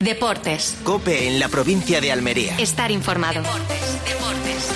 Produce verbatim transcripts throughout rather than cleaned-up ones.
Deportes. COPE en la provincia de Almería. Estar informado. Deportes, deportes.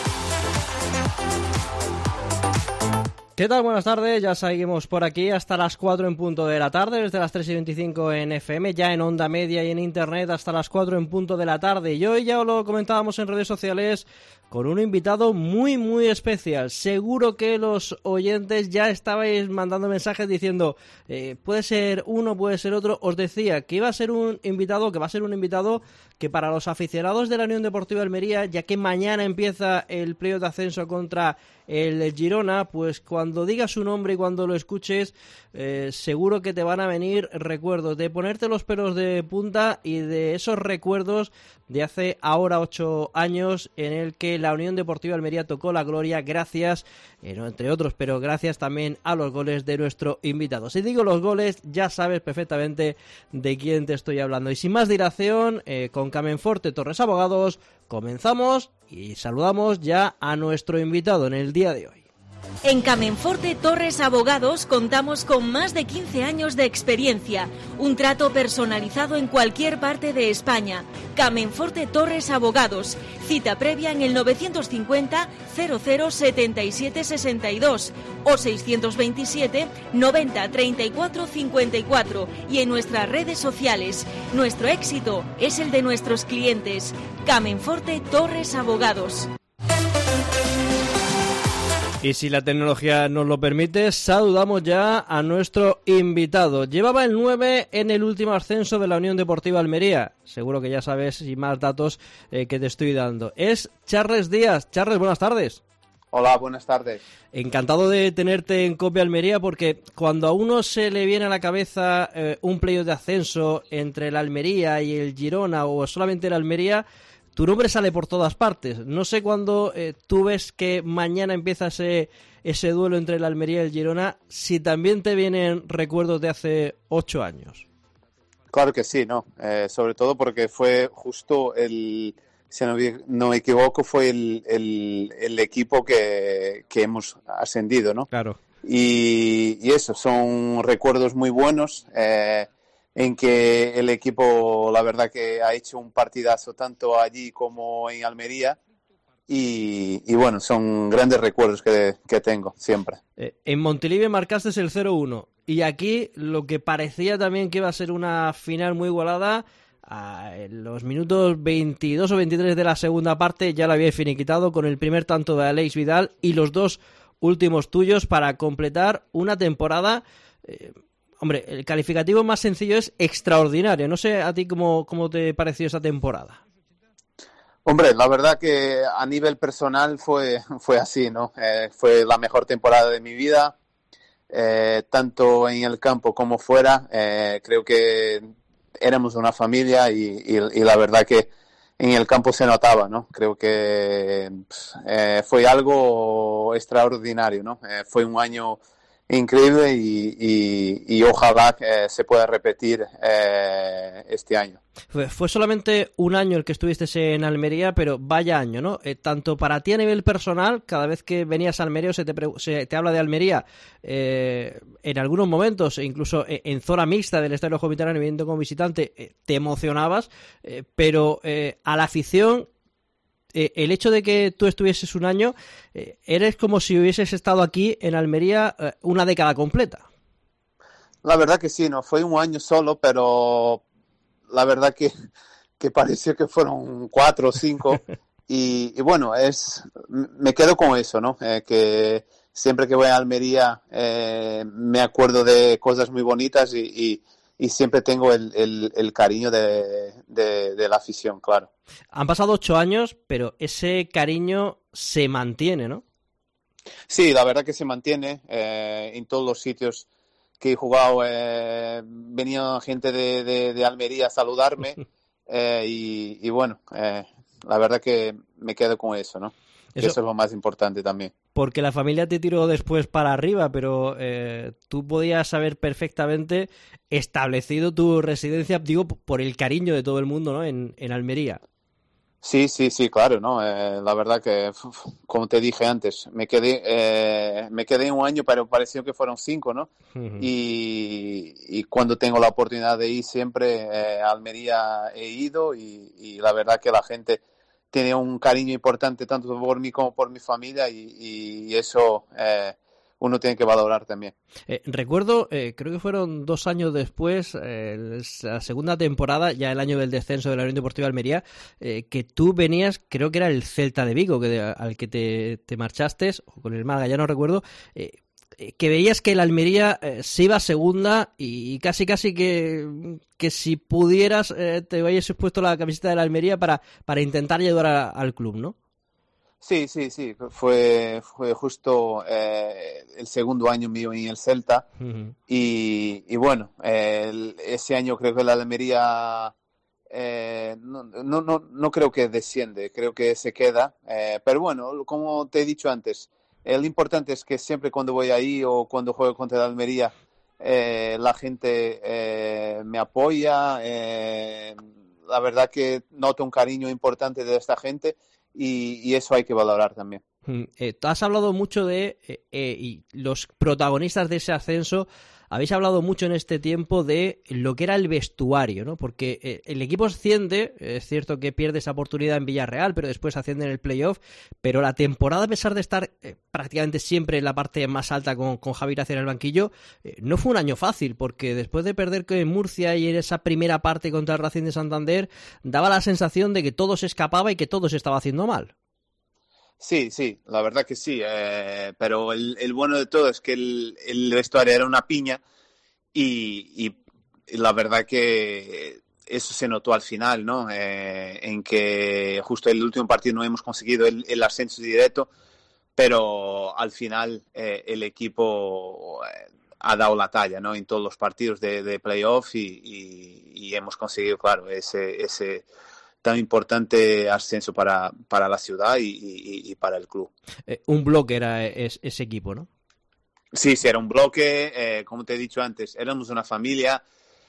¿Qué tal? Buenas tardes, ya seguimos por aquí hasta las cuatro en punto de la tarde, desde las tres y veinticinco en F M, ya en onda media y en internet hasta las cuatro en punto de la tarde. Y hoy ya lo comentábamos en redes sociales con un invitado muy muy especial. Seguro que los oyentes ya estabais mandando mensajes diciendo eh, puede ser uno, puede ser otro. Os decía que iba a ser un invitado, que va a ser un invitado que para los aficionados de la Unión Deportiva Almería, ya que mañana empieza el playoff de ascenso contra el Girona, pues cuando diga su nombre y cuando lo escuches, eh, seguro que te van a venir recuerdos de ponerte los pelos de punta y de esos recuerdos de hace ahora ocho años en el que la Unión Deportiva Almería tocó la gloria gracias, eh, no entre otros, pero gracias también a los goles de nuestro invitado. Si digo los goles, ya sabes perfectamente de quién te estoy hablando. Y sin más dilación, eh, con Camenforte Torres Abogados, comenzamos y saludamos ya a nuestro invitado en el día de hoy. En Camenforte Torres Abogados contamos con más de quince años de experiencia, un trato personalizado en cualquier parte de España. Camenforte Torres Abogados, cita previa en el novecientos cincuenta cero cero setenta y siete sesenta y dos o seiscientos veintisiete noventa treinta y cuatro cincuenta y cuatro y en nuestras redes sociales. Nuestro éxito es el de nuestros clientes. Camenforte Torres Abogados. Y si la tecnología nos lo permite, saludamos ya a nuestro invitado. Llevaba el nueve en el último ascenso de la Unión Deportiva Almería. Seguro que ya sabes y más datos eh, que te estoy dando. Es Charles Díaz. Charles, buenas tardes. Hola, buenas tardes. Encantado de tenerte en COPE Almería porque cuando a uno se le viene a la cabeza eh, un playoff de ascenso entre el Almería y el Girona o solamente el Almería, tu nombre sale por todas partes. No sé cuándo eh, tú ves que mañana empieza ese, ese duelo entre el Almería y el Girona, si también te vienen recuerdos de hace ocho años. Claro que sí, ¿no? Eh, sobre todo porque fue justo el, si no, no me equivoco, fue el, el, el equipo que, que hemos ascendido, ¿no? Claro. Y, y eso, son recuerdos muy buenos. Eh, en que el equipo, la verdad que ha hecho un partidazo tanto allí como en Almería y, y bueno, son grandes recuerdos que, que tengo siempre. Eh, en Montilivi marcaste el cero uno y aquí lo que parecía también que iba a ser una final muy igualada, a en los minutos veintidós o veintitrés de la segunda parte ya lo habíais finiquitado con el primer tanto de Alex Vidal y los dos últimos tuyos para completar una temporada... Eh, Hombre, el calificativo más sencillo es extraordinario. No sé a ti cómo, cómo te pareció esa temporada. Hombre, la verdad que a nivel personal fue, fue así, ¿no? Eh, fue la mejor temporada de mi vida, eh, tanto en el campo como fuera. Eh, creo que éramos una familia y, y, y la verdad que en el campo se notaba, ¿no? Creo que eh, fue algo extraordinario, ¿no? Eh, fue un año increíble y, y, y ojalá eh, se pueda repetir eh, este año. Fue, fue solamente un año el que estuviste en Almería, pero vaya año, ¿no? Eh, tanto para ti a nivel personal, cada vez que venías a Almería o se te, se te habla de Almería, eh, en algunos momentos, incluso en, en zona mixta del Estadio Ojo Mediterráneo, viendo como visitante, eh, te emocionabas, eh, pero eh, a la afición... Eh, el hecho de que tú estuvieses un año, eh, eres como si hubieses estado aquí en Almería eh, una década completa. La verdad que sí, no fue un año solo, pero la verdad que, que pareció que fueron cuatro o cinco. y, y bueno, es me quedo con eso, ¿no? Eh, que siempre que voy a Almería eh, me acuerdo de cosas muy bonitas y, y, y siempre tengo el, el, el cariño de, de, de la afición, claro. Han pasado ocho años, pero ese cariño se mantiene, ¿no? Sí, la verdad que se mantiene. Eh, en todos los sitios que he jugado eh, venía gente de, de, de Almería a saludarme eh, y, y bueno, eh, la verdad que me quedo con eso, ¿no? Eso, eso es lo más importante también. Porque la familia te tiró después para arriba, pero eh, tú podías haber perfectamente establecido tu residencia, digo, por el cariño de todo el mundo, ¿no? En, en Almería. Sí, sí, sí, claro, ¿no? Eh, la verdad que, uf, como te dije antes, me quedé, eh, me quedé un año, pero pareció que fueron cinco, ¿no? Uh-huh. Y, y cuando tengo la oportunidad de ir siempre eh, a Almería he ido y, y la verdad que la gente tiene un cariño importante tanto por mí como por mi familia y, y eso eh, uno tiene que valorar también. Eh, recuerdo, eh, creo que fueron dos años después, eh, la segunda temporada, ya el año del descenso de la Unión Deportiva Almería, eh, que tú venías, creo que era el Celta de Vigo, que de, al que te, te marchaste, o con el Málaga, ya no recuerdo, eh, que veías que el Almería eh, se iba a segunda y casi casi que, que si pudieras eh, te hubieses puesto la camiseta de la Almería para, para intentar ayudar a, al club, ¿no? Sí, sí, sí, fue, fue justo eh, el segundo año mío en el Celta Uh-huh. y, y bueno, eh, el, ese año creo que la Almería eh, no, no, no, no creo que desciende, creo que se queda, eh, pero bueno, como te he dicho antes, eh, lo importante es que siempre cuando voy ahí o cuando juego contra la Almería, eh, la gente eh, me apoya, eh, la verdad que noto un cariño importante de esta gente. Y, y eso hay que valorar también. Eh, tú has hablado mucho de eh, eh, y los protagonistas de ese ascenso. Habéis hablado mucho en este tiempo de lo que era el vestuario, ¿no? Porque eh, el equipo asciende, es cierto que pierde esa oportunidad en Villarreal, pero después asciende en el playoff, pero la temporada, a pesar de estar eh, prácticamente siempre en la parte más alta con, con Javi Gracia en el banquillo, eh, no fue un año fácil, porque después de perder en Murcia y en esa primera parte contra el Racing de Santander, daba la sensación de que todo se escapaba y que todo se estaba haciendo mal. Sí, sí, la verdad que sí, eh, pero el, el bueno de todo es que el, el vestuario era una piña y, y, y la verdad que eso se notó al final, ¿no? Eh, en que justo el último partido no hemos conseguido el, el ascenso directo, pero al final eh, el equipo eh, ha dado la talla, ¿no? En todos los partidos de, de playoff y, y, y hemos conseguido, claro, ese... ese tan importante ascenso para, para la ciudad y, y, y para el club. Eh, un bloque era es, ese equipo, ¿no? Sí, sí, era un bloque, eh, como te he dicho antes, éramos una familia,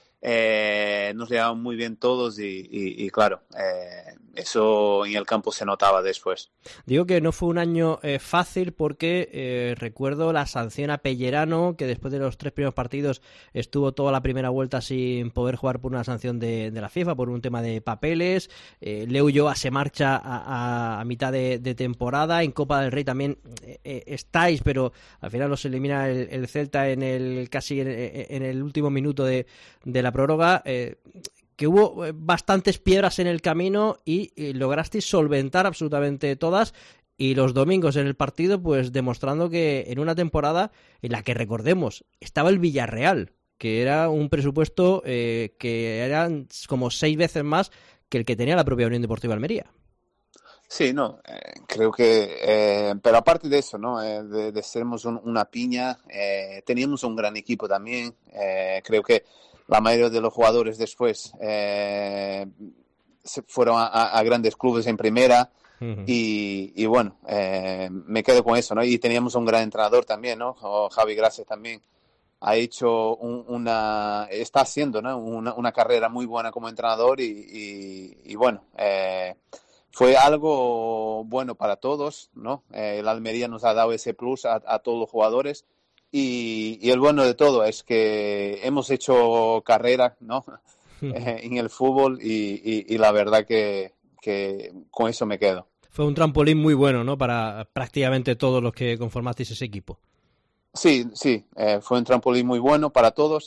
eh, nos llevaban muy bien todos y, y, y claro, eh, eso en el campo se notaba después. Digo que no fue un año eh, fácil porque eh, recuerdo la sanción a Pellerano, que después de los tres primeros partidos estuvo toda la primera vuelta sin poder jugar por una sanción de, de la FIFA, por un tema de papeles. eh, Leo Ulloa se marcha a, a, a mitad de, de temporada. En Copa del Rey también eh, eh, estáis, pero al final los elimina el, el Celta en el casi en, en el último minuto de, de la prórroga. eh, que hubo bastantes piedras en el camino y, y lograsteis solventar absolutamente todas, y los domingos en el partido pues demostrando que en una temporada en la que, recordemos, estaba el Villarreal, que era un presupuesto eh, que eran como seis veces más que el que tenía la propia Unión Deportiva Almería. Sí, no, eh, creo que, eh, pero aparte de eso, ¿no? Eh, de, de sermos un, una piña, eh, teníamos un gran equipo también, eh, creo que la mayoría de los jugadores después eh, se fueron a, a grandes clubes en primera uh-huh. y, y bueno, eh, me quedo con eso, ¿no? Y teníamos un gran entrenador también, ¿no? O Javi Gracia también ha hecho un, una, está haciendo, ¿no? Una, una carrera muy buena como entrenador y, y, y bueno, eh, fue algo bueno para todos, ¿no? Eh, el Almería nos ha dado ese plus a, a todos los jugadores. Y, y el bueno de todo es que hemos hecho carrera, ¿no? eh, en el fútbol y, y, y la verdad que, que con eso me quedo. Fue un trampolín muy bueno, ¿no? Para prácticamente todos los que conformasteis ese equipo. Sí, sí, eh, fue un trampolín muy bueno para todos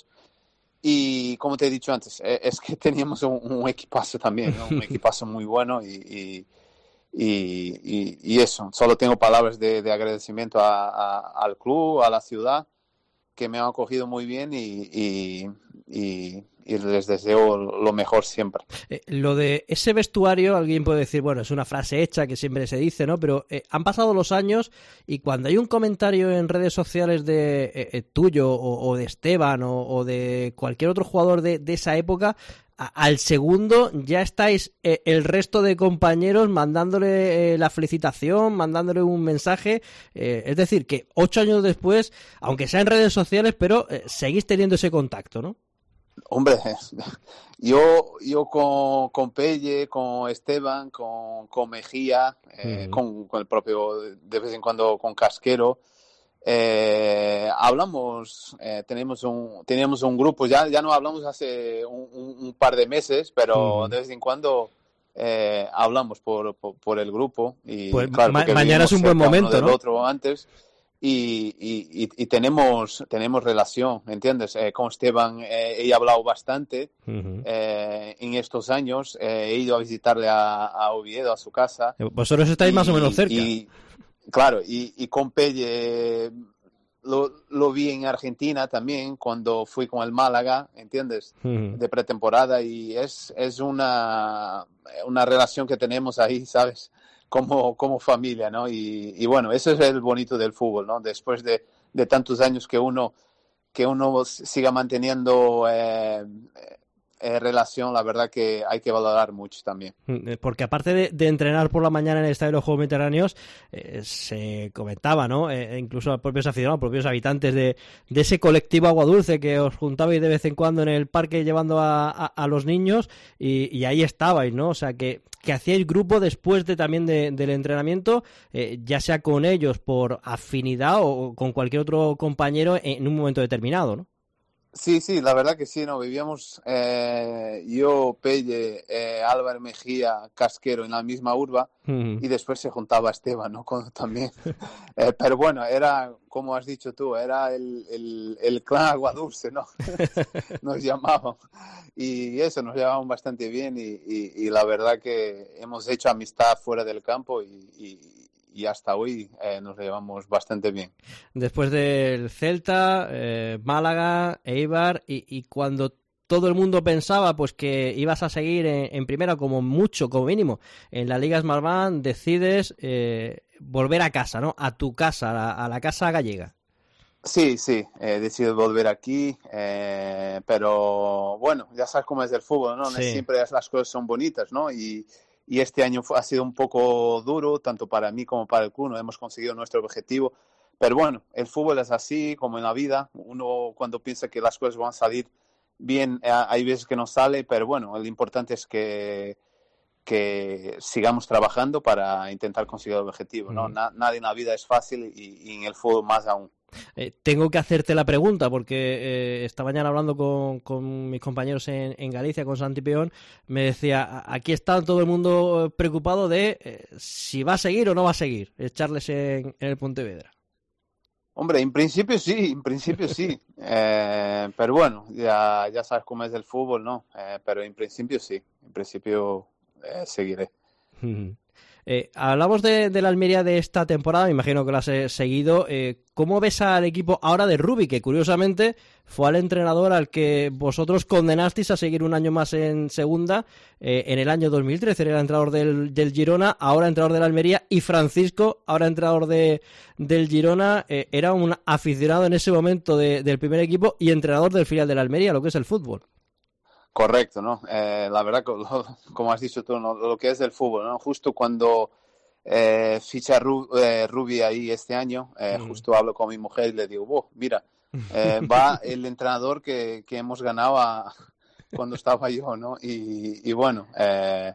y como te he dicho antes, eh, es que teníamos un, un equipazo también, ¿no? Un equipazo muy bueno y... y Y, y, y eso, solo tengo palabras de, de agradecimiento a, a, al club, a la ciudad, que me han acogido muy bien y, y, y, y les deseo lo mejor siempre. Eh, lo de ese vestuario, alguien puede decir, bueno, es una frase hecha que siempre se dice, ¿no? Pero eh, han pasado los años y cuando hay un comentario en redes sociales de eh, eh, tuyo o, o de Esteban o, o de cualquier otro jugador de, de esa época, al segundo ya estáis eh, el resto de compañeros mandándole eh, la felicitación, mandándole un mensaje, eh, es decir, que ocho años después, aunque sea en redes sociales, pero eh, seguís teniendo ese contacto, ¿no? Hombre, yo, yo con, con Pelle, con Esteban, con, con Mejía, eh, uh-huh. con, con el propio, de vez en cuando con Casquero, eh, hablamos, eh, tenemos un tenemos un grupo, ya, ya no hablamos hace un, un, un par de meses, pero uh-huh. de vez en cuando eh, hablamos por, por, por el grupo. Y pues claro, ma- mañana es un buen momento, uno del ¿no? otro antes. Y, y, y, y tenemos tenemos relación, ¿entiendes? Eh, con Esteban eh, he hablado bastante uh-huh. eh, en estos años, eh, he ido a visitarle a, a Oviedo, a su casa. Vosotros estáis y, más o menos cerca. Y, claro, y, y con Pelle lo, lo vi en Argentina también cuando fui con el Málaga, ¿entiendes? Uh-huh. De pretemporada, y es, es una, una relación que tenemos ahí, ¿sabes? Como, como familia, ¿no? Y, y bueno, eso es el bonito del fútbol, ¿no? Después de, de tantos años que uno, que uno siga manteniendo eh, eh, relación, la verdad que hay que valorar mucho también. Porque aparte de, de entrenar por la mañana en el Estadio de los Juegos Mediterráneos, eh, se comentaba, ¿no? Eh, incluso a propios aficionados, propios habitantes de, de ese colectivo Agua Dulce que os juntabais de vez en cuando en el parque llevando a, a, a los niños y, y ahí estabais, ¿no? O sea, que, que hacíais grupo después de también de, del entrenamiento, eh, ya sea con ellos por afinidad o con cualquier otro compañero en un momento determinado, ¿no? Sí, sí, la verdad que sí, ¿no? Vivíamos eh, yo, Pelle, eh, Álvaro Mejía, Casquero en la misma urba uh-huh. y después se juntaba Esteban, ¿no? Con, también. eh, pero bueno, era, como has dicho tú, era el, el, el clan Aguadulce, ¿no? Nos llamaban. Y eso, nos llevaban bastante bien y, y, y la verdad que hemos hecho amistad fuera del campo y... y y hasta hoy eh, nos llevamos bastante bien. Después del Celta, eh, Málaga, Eibar, y, y cuando todo el mundo pensaba pues que ibas a seguir en, en primera como mucho, como mínimo, en la Liga Smartbank, decides eh, volver a casa, ¿no? A tu casa, a la, a la casa gallega. Sí, sí, he decidido volver aquí, eh, pero bueno, ya sabes cómo es el fútbol, ¿no? Sí. Siempre las cosas son bonitas, ¿no? Y Y este año fue, ha sido un poco duro, tanto para mí como para el club. No hemos conseguido nuestro objetivo. Pero bueno, el fútbol es así, como en la vida. Uno cuando piensa que las cosas van a salir bien, hay veces que no sale. Pero bueno, lo importante es que, que sigamos trabajando para intentar conseguir el objetivo, ¿no? Mm. Na, nada en la vida es fácil y, y en el fútbol más aún. Eh, tengo que hacerte la pregunta porque eh, esta mañana hablando con, con mis compañeros en, en Galicia, con Santi Peón, me decía, aquí está todo el mundo preocupado de eh, si va a seguir o no va a seguir Charles en, en el Pontevedra. Hombre, en principio sí, en principio sí, eh, pero bueno, ya, ya sabes cómo es el fútbol, ¿no? Eh, pero en principio sí, en principio eh, seguiré. Eh, hablamos de, de la Almería de esta temporada, me imagino que lo has eh, seguido. Eh, ¿Cómo ves al equipo ahora de Rubi, que curiosamente fue al entrenador al que vosotros condenasteis a seguir un año más en segunda eh, en el año dos mil trece? Era el entrenador del, del Girona, ahora entrenador de la Almería, y Francisco, ahora entrenador de, del Girona, eh, era un aficionado en ese momento de, del primer equipo y entrenador del filial de la Almería, lo que es el fútbol. Correcto, ¿no? Eh, la verdad, como has dicho tú, ¿no? Lo que es el fútbol, ¿no? Justo cuando eh, ficha Ru, eh, Rubi ahí este año, eh, mm. justo hablo con mi mujer y le digo, oh, mira, eh, va el entrenador que, que hemos ganado a, cuando estaba yo, ¿no? Y, y bueno, eh,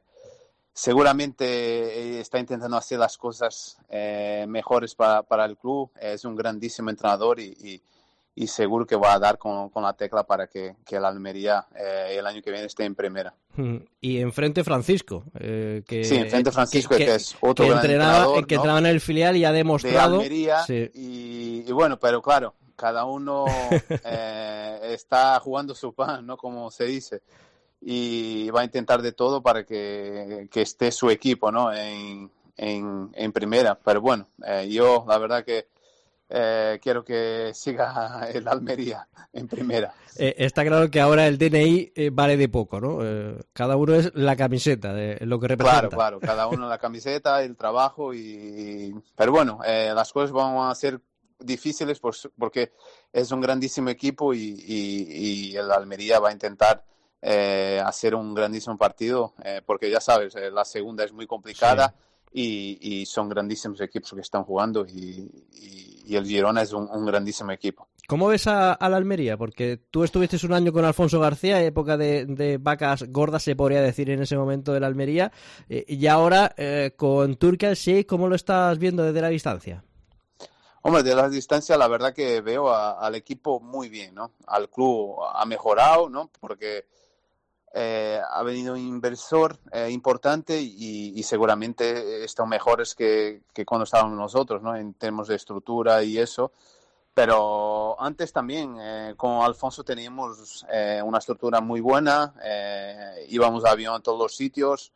seguramente está intentando hacer las cosas eh, mejores para, para el club. Es un grandísimo entrenador y, y y seguro que va a dar con, con la tecla para que, que la Almería eh, el año que viene esté en primera. Y enfrente Francisco. Eh, que, sí, enfrente Francisco, que, que, que es otro que gran entrenaba, entrenador, que ¿no? entrenaba en el filial y ha demostrado... De Almería, sí. y, y bueno, pero claro, cada uno eh, está jugando su pan, ¿no? Como se dice. Y va a intentar de todo para que, que esté su equipo, ¿no? En, en, en primera. Pero bueno, eh, yo la verdad que Eh, quiero que siga el Almería en primera. Eh, está claro que ahora el D N I eh, vale de poco, ¿no? Eh, cada uno es la camiseta, de lo que representa. Claro, claro, cada uno la camiseta, el trabajo y... Pero bueno, eh, las cosas van a ser difíciles por, porque es un grandísimo equipo y, y, y el Almería va a intentar eh, hacer un grandísimo partido eh, porque ya sabes, eh, la segunda es muy complicada. Sí. Y, y son grandísimos equipos que están jugando y, y, y el Girona es un, un grandísimo equipo. ¿Cómo ves a, a la Almería? Porque tú estuviste un año con Alfonso García, época de, de vacas gordas, se podría decir en ese momento de la Almería, eh, y ahora eh, con Turki Al-Sheikh, ¿cómo lo estás viendo desde la distancia? Hombre, de la distancia la verdad que veo a, al equipo muy bien, ¿no? Al club ha mejorado, ¿no? Porque eh, ha venido un inversor eh, importante y, y seguramente están mejores que, que cuando estábamos nosotros, ¿no? En términos de estructura y eso. Pero antes también, eh, con Alfonso teníamos eh, una estructura muy buena, eh, íbamos a avión a todos los sitios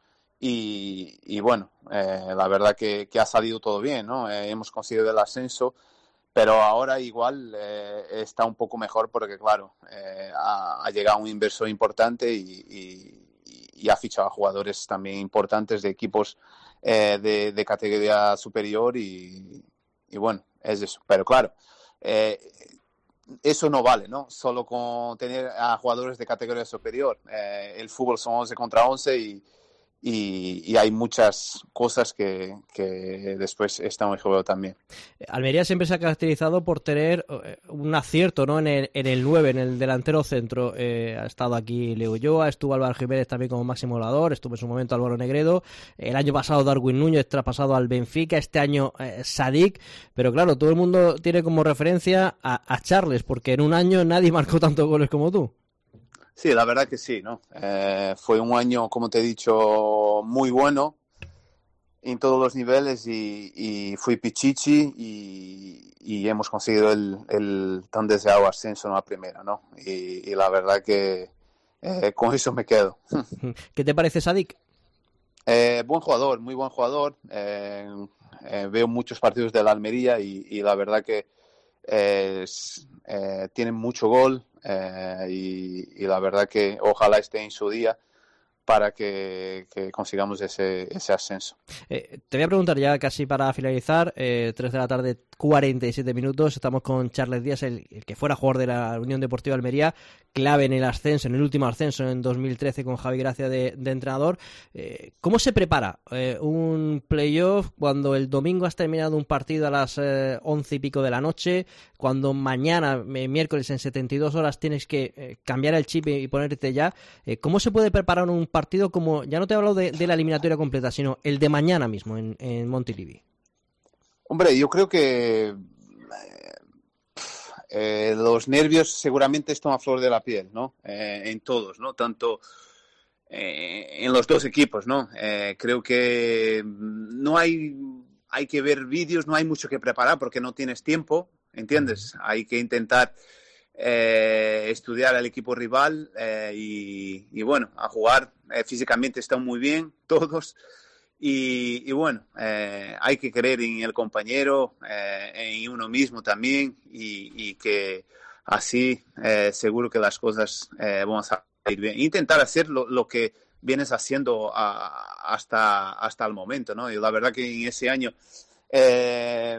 y, y bueno, eh, la verdad que, que ha salido todo bien, ¿no? Eh, hemos conseguido el ascenso, pero ahora igual eh, está un poco mejor porque, claro, eh, ha, ha llegado un inversor importante y, y, y ha fichado a jugadores también importantes de equipos eh, de, de categoría superior y, y bueno, es eso. Pero claro, Eh, eso no vale, ¿no? Solo con tener a jugadores de categoría superior. Eh, el fútbol son once contra once y, y, y hay muchas cosas que, que después están en juego también. Almería siempre se ha caracterizado por tener un acierto, ¿no? En el, en el nueve, en el delantero centro. Eh, ha estado aquí Leo Ulloa, estuvo Álvaro Jiménez también como máximo goleador, estuvo en su momento Álvaro Negredo, el año pasado Darwin Núñez, traspasado al Benfica, este año eh, Sadik, pero claro, todo el mundo tiene como referencia a, a Charles, porque en un año nadie marcó tantos goles como tú. Sí, la verdad que sí, ¿no? Eh, fue un año, como te he dicho, muy bueno en todos los niveles y, y fui pichichi y, y hemos conseguido el, el tan deseado ascenso en la primera, ¿no? Y, y la verdad que eh, con eso me quedo. ¿Qué te parece Sadik? Eh, buen jugador, muy buen jugador. Eh, eh, veo muchos partidos de la Almería y, y la verdad que eh, es, eh, tienen mucho gol. Eh, y, y la verdad que ojalá esté en su día para que, que consigamos ese, ese ascenso. Eh, te voy a preguntar ya casi para finalizar, eh, tres de la tarde, cuarenta y siete minutos, estamos con Charles Díaz, el, el que fuera jugador de la Unión Deportiva Almería, clave en el ascenso, en el último ascenso en dos mil trece con Javi Gracia de, de entrenador. Eh, ¿Cómo se prepara eh, un playoff cuando el domingo has terminado un partido a las eh, once y pico de la noche, cuando mañana, eh, miércoles en setenta y dos horas tienes que eh, cambiar el chip y ponerte ya? Eh, ¿Cómo se puede preparar un partido como, ya no te hablo de, de la eliminatoria completa, sino el de mañana mismo en, en Montilivi? Hombre, yo creo que eh, los nervios seguramente están a flor de la piel, ¿no? Eh, en todos, ¿no? Tanto eh, en los dos equipos, ¿no? Eh, creo que no hay, hay que ver vídeos, no hay mucho que preparar porque no tienes tiempo, ¿entiendes? Hay que intentar eh, estudiar al equipo rival eh, y, y, bueno, a jugar. Eh, físicamente están muy bien todos. Y, y bueno, eh, hay que creer en el compañero, eh, en uno mismo también y, y que así eh, seguro que las cosas eh, van a salir bien. Intentar hacer lo, lo que vienes haciendo a, hasta, hasta el momento, ¿no? Y la verdad que en ese año, eh,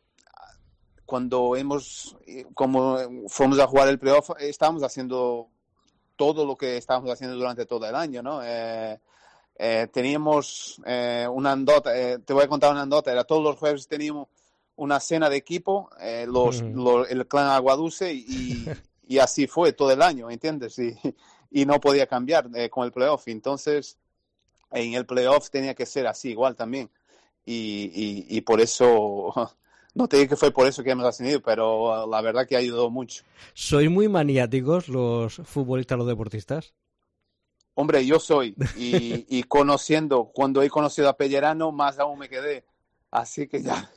cuando hemos, como fuimos a jugar el playoff, estábamos haciendo todo lo que estábamos haciendo durante todo el año, ¿no? Eh, Eh, teníamos eh, una andota, eh, te voy a contar una andota, era todos los jueves teníamos una cena de equipo, eh, los, mm. los, el clan Aguadulce y, y así fue todo el año, ¿entiendes? Y, y no podía cambiar eh, con el playoff, entonces en el playoff tenía que ser así igual también y, y, y por eso, no te digo que fue por eso que hemos ascendido, pero la verdad que ha ayudado mucho. ¿Sois muy maniáticos los futbolistas, los deportistas? Hombre, yo soy, y, y conociendo, cuando he conocido a Pellerano, más aún me quedé, así que ya,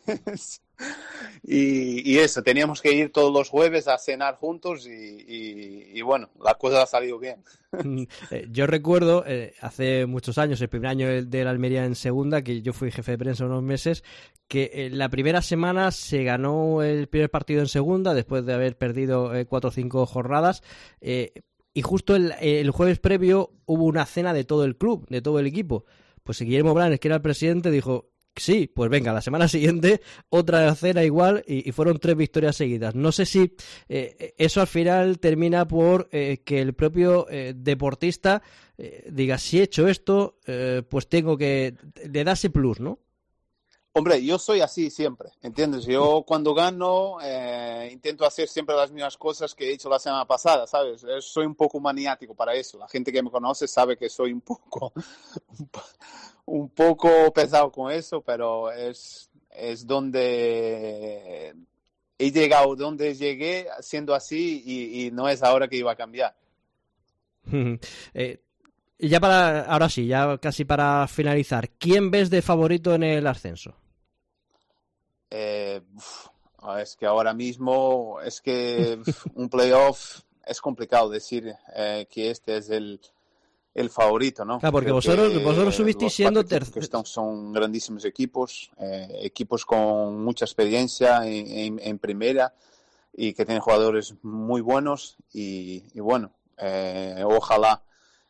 y, y eso, teníamos que ir todos los jueves a cenar juntos y, y, y bueno, la cosa ha salido bien. Yo recuerdo, eh, hace muchos años, el primer año de la Almería en segunda, que yo fui jefe de prensa unos meses, que eh, la primera semana se ganó el primer partido en segunda, después de haber perdido eh, cuatro o cinco jornadas, eh, y justo el, el jueves previo hubo una cena de todo el club, de todo el equipo. Pues Guillermo Blanes, que era el presidente, dijo, sí, pues venga, la semana siguiente otra cena igual y, y fueron tres victorias seguidas. No sé si eh, eso al final termina por eh, que el propio eh, deportista eh, diga, si he hecho esto, eh, pues tengo que... le da ese plus, ¿no? Hombre, yo soy así siempre, ¿entiendes? Yo cuando gano eh, intento hacer siempre las mismas cosas que he hecho la semana pasada, ¿sabes? Soy un poco maniático para eso. La gente que me conoce sabe que soy un poco, un poco pesado con eso, pero es, es donde he llegado, donde llegué siendo así y, y no es ahora que iba a cambiar. eh, ya para, ahora sí, ya casi para finalizar, ¿quién ves de favorito en el ascenso? Eh, uf, es que ahora mismo es que un playoff es complicado decir eh, que este es el, el favorito, ¿no? Claro, porque Creo vosotros, vosotros subisteis siendo terceros. Son grandísimos equipos, eh, equipos con mucha experiencia en, en, en primera y que tienen jugadores muy buenos y, y bueno, eh, ojalá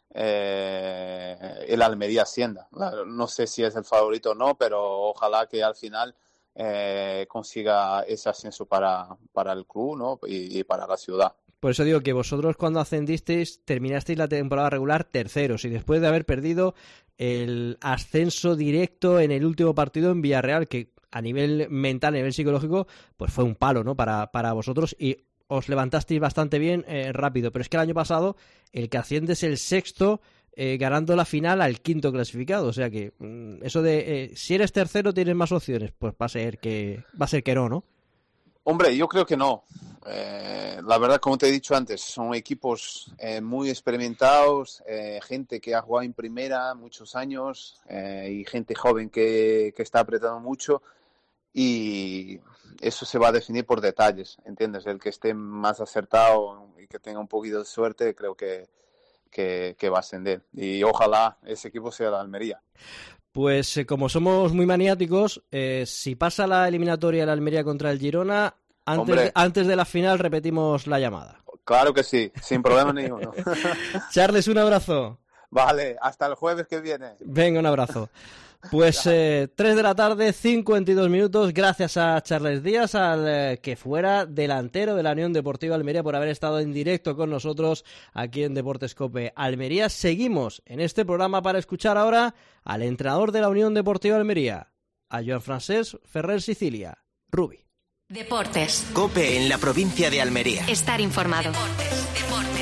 eh, el Almería ascienda. No sé si es el favorito o no, pero ojalá que al final Eh, consiga ese ascenso para, para el club, ¿no? y, y para la ciudad. Por eso digo que vosotros cuando ascendisteis terminasteis la temporada regular terceros y después de haber perdido el ascenso directo en el último partido en Villarreal, que a nivel mental, a nivel psicológico, pues fue un palo, ¿no? Para, para vosotros y os levantasteis bastante bien eh, rápido. Pero es que el año pasado el que asciende es el sexto, Eh, ganando la final al quinto clasificado, o sea que mmm, eso de eh, si eres tercero tienes más opciones, pues va a ser que va a ser que no, ¿no? Hombre, yo creo que no. Eh, la verdad, como te he dicho antes, son equipos eh, muy experimentados, eh, gente que ha jugado en primera muchos años eh, y gente joven que, que está apretando mucho y eso se va a definir por detalles, ¿entiendes? El que esté más acertado y que tenga un poquito de suerte, creo que Que, que va a ascender y ojalá ese equipo sea la Almería. Pues eh, como somos muy maniáticos, eh, si pasa la eliminatoria la Almería contra el Girona, antes de, antes de la final repetimos la llamada. Claro que sí, sin problema ninguno. Charles, un abrazo. Vale, hasta el jueves que viene. Venga, un abrazo. Pues eh, tres de la tarde, cincuenta y dos minutos, gracias a Charles Díaz, al eh, que fuera delantero de la Unión Deportiva Almería, por haber estado en directo con nosotros aquí en Deportes Cope Almería. Seguimos en este programa para escuchar ahora al entrenador de la Unión Deportiva Almería, a Joan-Francesc Ferrer Sicilia, Rubi. Deportes. Cope en la provincia de Almería. Estar informado. Deportes, deportes.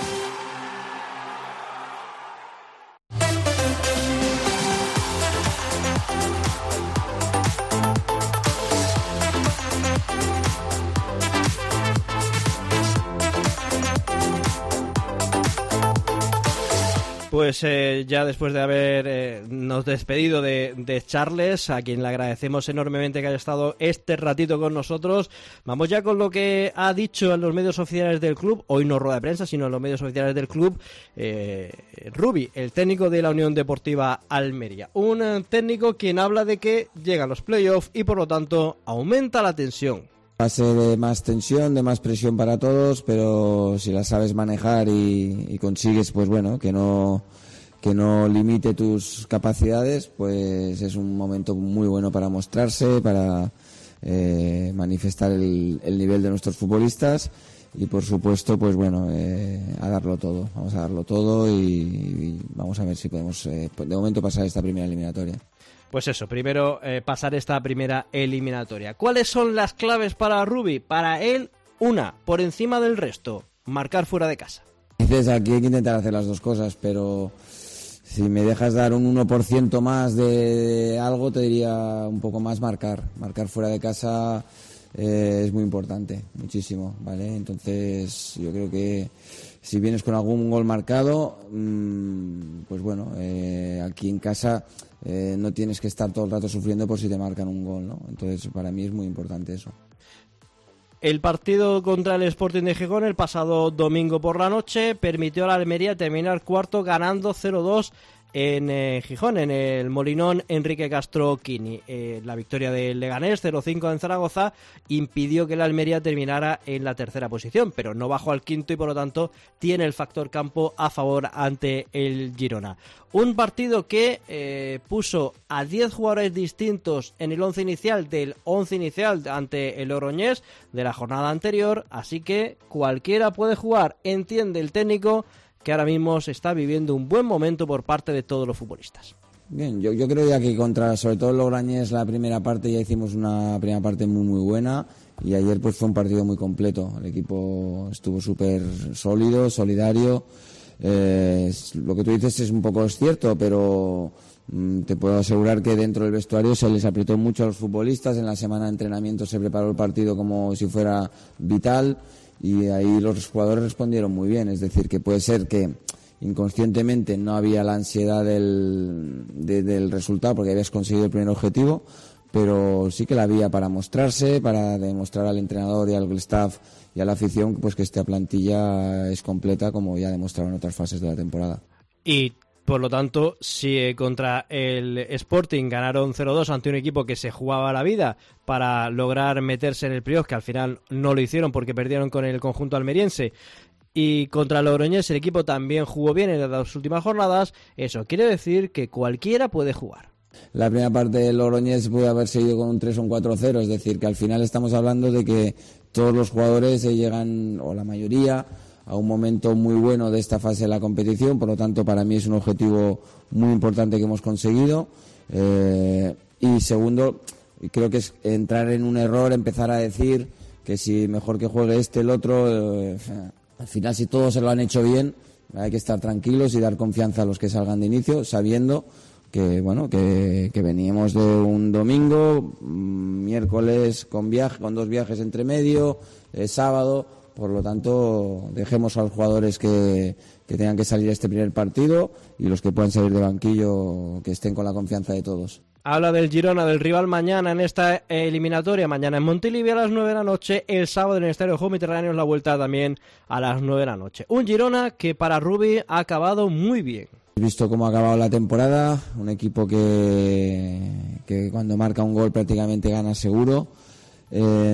Pues eh, ya después de haber eh, nos despedido de, de Charles, a quien le agradecemos enormemente que haya estado este ratito con nosotros, vamos ya con lo que ha dicho en los medios oficiales del club, hoy no rueda de prensa, sino en los medios oficiales del club, eh, Rubi, el técnico de la Unión Deportiva Almería. Un eh, técnico quien habla de que llegan los playoffs y por lo tanto aumenta la tensión. Fase de más tensión, de más presión para todos, pero si la sabes manejar y, y consigues, pues bueno, que no que no limite tus capacidades, pues es un momento muy bueno para mostrarse, para eh, manifestar el, el nivel de nuestros futbolistas y por supuesto, pues bueno, eh, a darlo todo, vamos a darlo todo y, y vamos a ver si podemos eh, de momento pasar esta primera eliminatoria. Pues eso, primero eh, pasar esta primera eliminatoria. ¿Cuáles son las claves para Rubi? Para él, una, por encima del resto, marcar fuera de casa. Dices, aquí hay que intentar hacer las dos cosas, pero si me dejas dar un uno por ciento más de, de algo, te diría un poco más marcar. Marcar fuera de casa eh, es muy importante, muchísimo, ¿vale? Entonces, yo creo que si vienes con algún gol marcado, mmm, pues bueno, eh, aquí en casa eh, no tienes que estar todo el rato sufriendo por si te marcan un gol, ¿no? Entonces, para mí es muy importante eso. El partido contra el Sporting de Gijón el pasado domingo por la noche permitió a la Almería terminar cuarto ganando cero dos en eh, Gijón, en el Molinón Enrique Castro Quini. Eh, la victoria del Leganés cero cinco en Zaragoza impidió que la Almería terminara en la tercera posición, pero no bajó al quinto y por lo tanto tiene el factor campo a favor ante el Girona. Un partido que eh, puso a diez jugadores distintos en el once inicial del once inicial ante el Logroñés de la jornada anterior, así que cualquiera puede jugar, entiende el técnico, que ahora mismo se está viviendo un buen momento por parte de todos los futbolistas. Bien, yo, yo creo ya que contra, sobre todo el Logroñés, la primera parte ya hicimos una primera parte muy muy buena y ayer pues fue un partido muy completo. El equipo estuvo súper sólido, solidario. Eh, lo que tú dices es un poco cierto, pero mm, te puedo asegurar que dentro del vestuario se les apretó mucho a los futbolistas. En la semana de entrenamiento se preparó el partido como si fuera vital y ahí los jugadores respondieron muy bien. Es decir, que puede ser que inconscientemente no había la ansiedad del, de, del resultado porque habías conseguido el primer objetivo, pero sí que la había para mostrarse, para demostrar al entrenador y al staff y a la afición pues que esta plantilla es completa, como ya demostraron en otras fases de la temporada. Y por lo tanto, si contra el Sporting ganaron cero dos ante un equipo que se jugaba la vida para lograr meterse en el playoff, que al final no lo hicieron porque perdieron con el conjunto almeriense, y contra el Logroñés el equipo también jugó bien en las dos últimas jornadas, eso quiere decir que cualquiera puede jugar. La primera parte del Logroñés puede haber seguido con un tres o un cuatro cero, es decir, que al final estamos hablando de que todos los jugadores llegan, o la mayoría, a un momento muy bueno de esta fase de la competición, por lo tanto para mí es un objetivo muy importante que hemos conseguido. Eh, y segundo, creo que es entrar en un error, empezar a decir que si mejor que juegue este, el otro, eh, al final si todos se lo han hecho bien, hay que estar tranquilos y dar confianza a los que salgan de inicio, sabiendo que bueno que, que veníamos de un domingo, miércoles con viaje, con dos viajes entre medio, eh, sábado, por lo tanto dejemos a los jugadores que, que tengan que salir a este primer partido y los que puedan salir de banquillo que estén con la confianza de todos. Habla del Girona, del rival mañana en esta eliminatoria, mañana en Montilivi a las nueve de la noche, el sábado en el Estadio Juego Mediterráneo la vuelta también a las nueve de la noche. Un Girona que para Rubi ha acabado muy bien. He visto cómo ha acabado la temporada, un equipo que, que cuando marca un gol prácticamente gana seguro. Eh,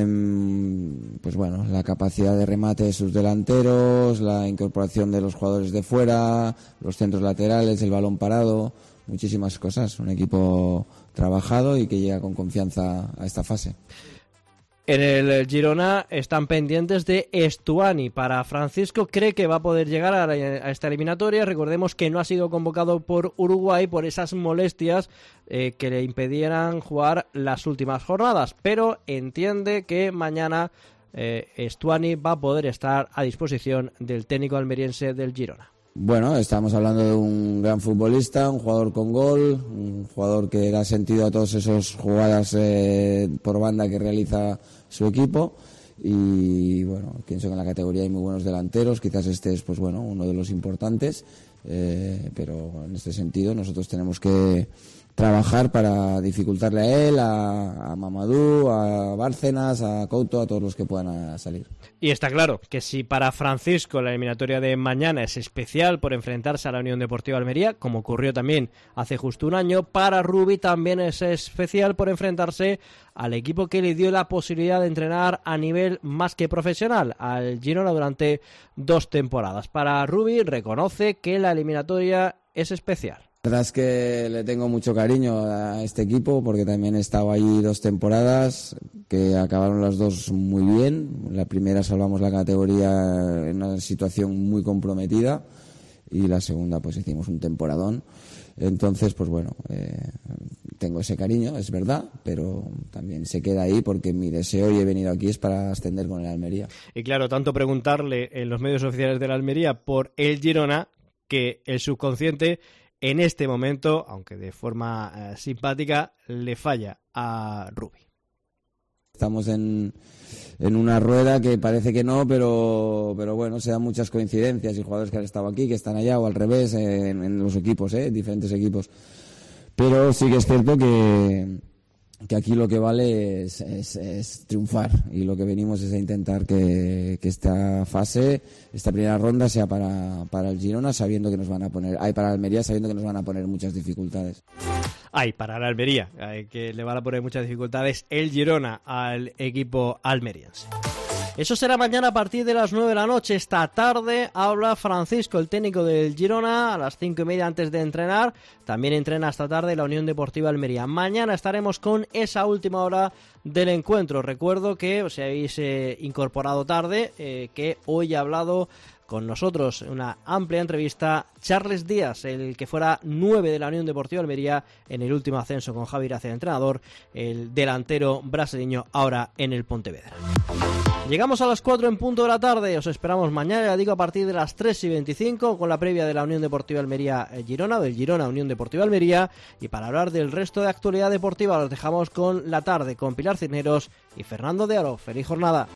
pues bueno, la capacidad de remate de sus delanteros, la incorporación de los jugadores de fuera, los centros laterales, el balón parado, muchísimas cosas. Un equipo trabajado y que llega con confianza a esta fase. En el Girona están pendientes de Estuani. Para Francisco, cree que va a poder llegar a, la, a esta eliminatoria. Recordemos que no ha sido convocado por Uruguay por esas molestias eh, que le impedieran jugar las últimas jornadas, pero entiende que mañana eh, Estuani va a poder estar a disposición del técnico almeriense del Girona. Bueno, estamos hablando de un gran futbolista, un jugador con gol, un jugador que da sentido a todas esas jugadas eh, por banda que realiza su equipo y bueno, pienso que en la categoría hay muy buenos delanteros, quizás este es pues bueno uno de los importantes, eh, pero en este sentido nosotros tenemos que trabajar para dificultarle a él, a, a Mamadou, a Bárcenas, a Couto, a todos los que puedan salir. Y está claro que si para Francisco la eliminatoria de mañana es especial por enfrentarse a la Unión Deportiva Almería, como ocurrió también hace justo un año, para Rubi también es especial por enfrentarse al equipo que le dio la posibilidad de entrenar a nivel más que profesional, al Girona, durante dos temporadas. Para Rubi reconoce que la eliminatoria es especial. La verdad es que le tengo mucho cariño a este equipo porque también he estado allí dos temporadas que acabaron las dos muy bien. La primera salvamos la categoría en una situación muy comprometida y la segunda pues hicimos un temporadón. Entonces, pues bueno, eh, tengo ese cariño, es verdad, pero también se queda ahí porque mi deseo y he venido aquí es para ascender con el Almería. Y claro, tanto preguntarle en los medios oficiales del Almería por el Girona que el subconsciente en este momento, aunque de forma eh, simpática, le falla a Rubi. Estamos en, en una rueda que parece que no, pero, pero bueno, se dan muchas coincidencias y jugadores que han estado aquí, que están allá o al revés en, en los equipos, ¿eh? diferentes equipos. Pero sí que es cierto que, que aquí lo que vale es, es, es triunfar y lo que venimos es a intentar que, que esta fase, esta primera ronda sea para, para el Girona, sabiendo que nos van a poner, hay para Almería, sabiendo que nos van a poner muchas dificultades. Hay para la Almería, hay que le van a poner muchas dificultades el Girona al equipo almeriense. Eso será mañana a partir de las nueve de la noche. Esta tarde habla Francisco, el técnico del Girona, a las cinco y media antes de entrenar. También entrena esta tarde la Unión Deportiva Almería. Mañana estaremos con esa última hora del encuentro. Recuerdo que os habéis eh, incorporado tarde, eh, que hoy he hablado con nosotros una amplia entrevista Charles Díaz, el que fuera nueve de la Unión Deportiva Almería en el último ascenso con Javi Gracia de entrenador, el delantero brasileño ahora en el Pontevedra. Llegamos a las cuatro en punto de la tarde, os esperamos mañana, ya digo, a partir de las tres y veinticinco con la previa de la Unión Deportiva Almería Girona, del Girona Unión Deportiva Almería, y para hablar del resto de actualidad deportiva los dejamos con la tarde con Pilar Cisneros y Fernando de Aro. Feliz jornada.